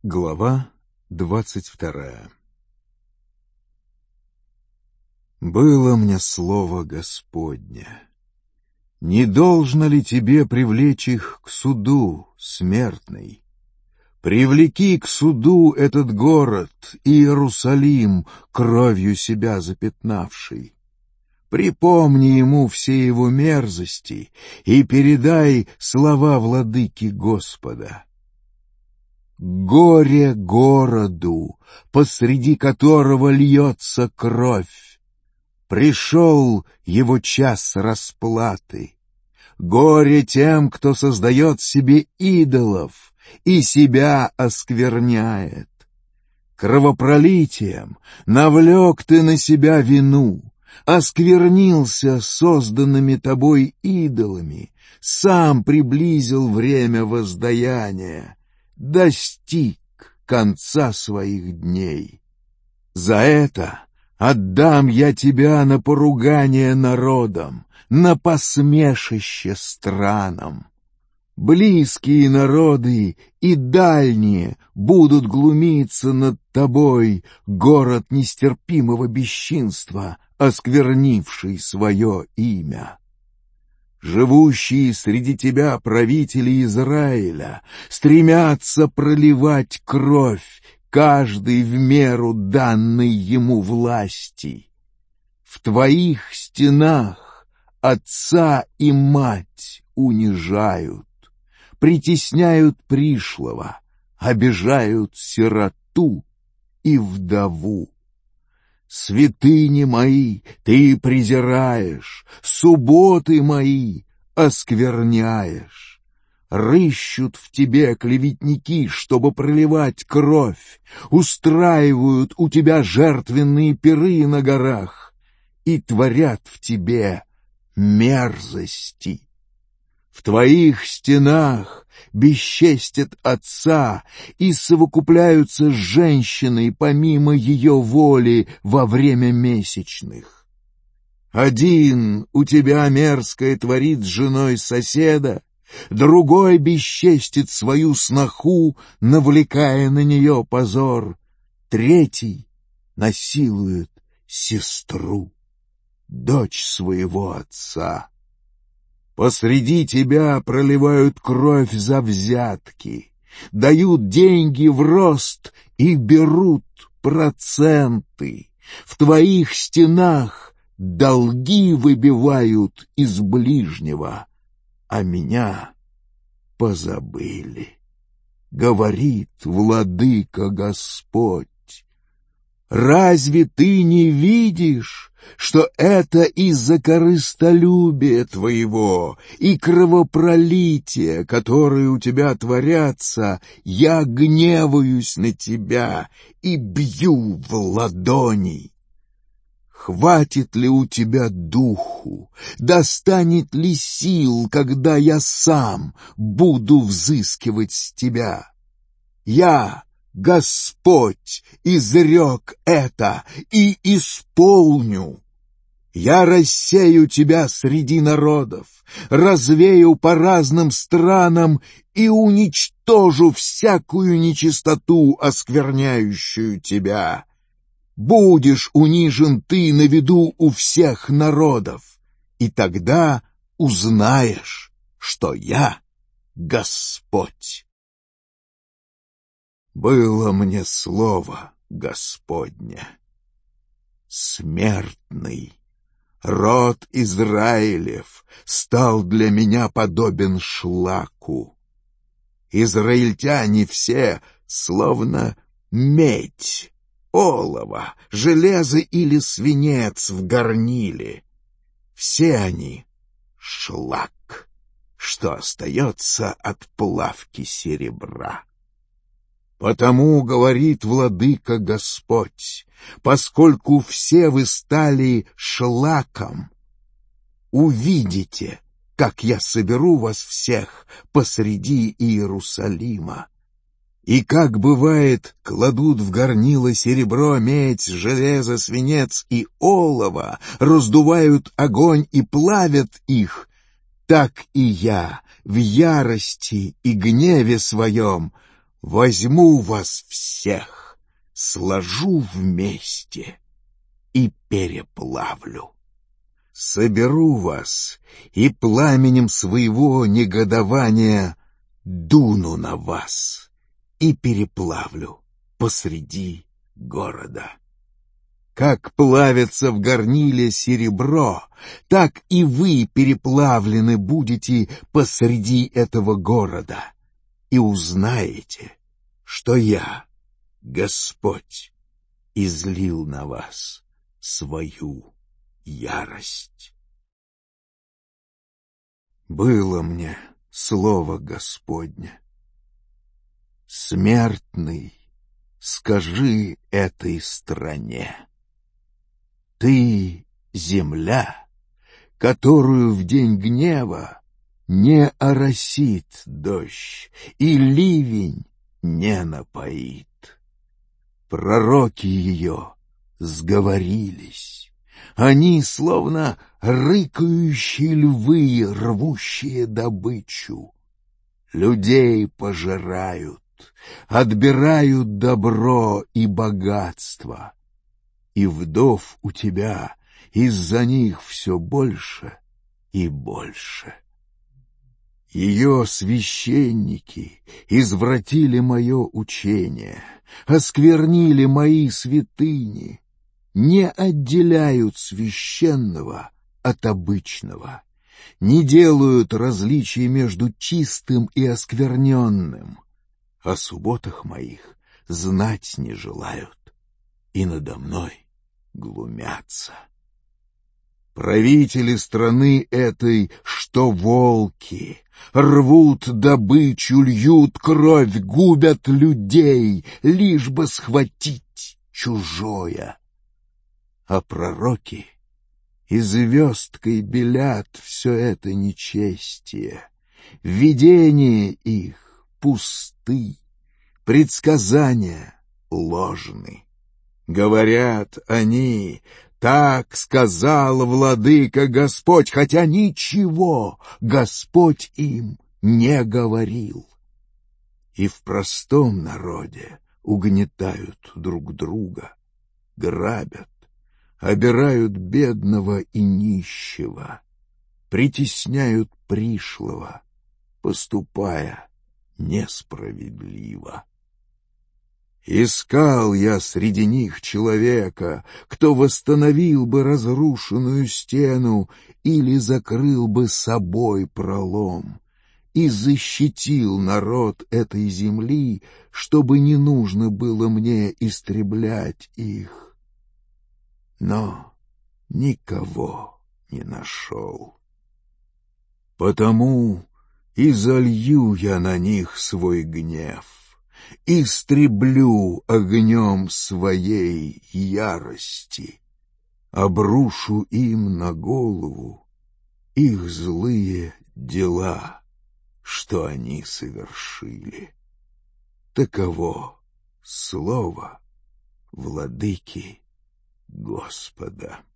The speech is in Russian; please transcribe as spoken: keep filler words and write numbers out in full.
Глава двадцать вторая. Было мне слово Господне. Не должно ли тебе привлечь их к суду, смертный? Привлеки к суду этот город, Иерусалим, кровью себя запятнавший. Припомни ему все его мерзости и передай слова владыки Господа. Горе городу, посреди которого льется кровь. Пришел его час расплаты. Горе тем, кто создает себе идолов и себя оскверняет. Кровопролитием навлек ты на себя вину, осквернился созданными тобой идолами, сам приблизил время воздаяния, достиг конца своих дней. За это отдам я тебя на поругание народам, на посмешище странам. Близкие народы и дальние будут глумиться над тобой, город нестерпимого бесчинства, осквернивший свое имя. Живущие среди тебя правители Израиля стремятся проливать кровь, каждый в меру данной ему власти. В твоих стенах отца и мать унижают, притесняют пришлого, обижают сироту и вдову. Святыни мои ты презираешь, субботы мои оскверняешь. Рыщут в тебе клеветники, чтобы проливать кровь, устраивают у тебя жертвенные пиры на горах и творят в тебе мерзости. В твоих стенах бесчестят отца и совокупляются с женщиной помимо ее воли во время месячных. Один у тебя мерзкое творит с женой соседа, другой бесчестит свою сноху, навлекая на нее позор, третий насилует сестру, дочь своего отца. Посреди тебя проливают кровь за взятки, дают деньги в рост и берут проценты. В твоих стенах долги выбивают из ближнего, а меня позабыли. Говорит владыка Господь. Разве ты не видишь, что это из-за корыстолюбия твоего и кровопролития, которые у тебя творятся, я гневаюсь на тебя и бью в ладони? Хватит ли у тебя духу, достанет ли сил, когда я сам буду взыскивать с тебя? Я, Господь, изрек это и исполню. Я рассею тебя среди народов, развею по разным странам и уничтожу всякую нечистоту, оскверняющую тебя. Будешь унижен ты на виду у всех народов, и тогда узнаешь, что я Господь. Было мне слово Господне. Смертный, род Израилев стал для меня подобен шлаку. Израильтяне все словно медь, олово, железо или свинец в горниле. Все они шлак, что остается от плавки серебра. Потому, говорит владыка Господь, поскольку все вы стали шлаком, увидите, как я соберу вас всех посреди Иерусалима. И как бывает, кладут в горнило серебро, медь, железо, свинец и олово, раздувают огонь и плавят их, так и я в ярости и гневе своем возьму вас всех, сложу вместе и переплавлю. Соберу вас и пламенем своего негодования дуну на вас и переплавлю посреди города. Как плавится в горниле серебро, так и вы переплавлены будете посреди этого города, и узнаете, что я, Господь, излил на вас свою ярость. Было мне слово Господне: смертный, скажи этой стране: ты земля, которую в день гнева не оросит дождь, и ливень не напоит. Пророки ее сговорились, они словно рыкающие львы, рвущие добычу. Людей пожирают, отбирают добро и богатство, и вдов у тебя из-за них все больше и больше. Ее священники извратили мое учение, осквернили мои святыни, не отделяют священного от обычного, не делают различий между чистым и оскверненным, о субботах моих знать не желают и надо мной глумятся. Правители страны этой, что волки, рвут добычу, льют кровь, губят людей, лишь бы схватить чужое. А пророки и звездкой белят все это нечестие. Видения их пусты, предсказания ложны. Говорят они: так сказал владыка Господь, хотя ничего Господь им не говорил. И в простом народе угнетают друг друга, грабят, обирают бедного и нищего, притесняют пришлого, поступая несправедливо. Искал я среди них человека, кто восстановил бы разрушенную стену или закрыл бы собой пролом, и защитил народ этой земли, чтобы не нужно было мне истреблять их. Но никого не нашел. Потому и залью я на них свой гнев, истреблю огнем своей ярости, обрушу им на голову их злые дела, что они совершили. Таково слово владыки Господа.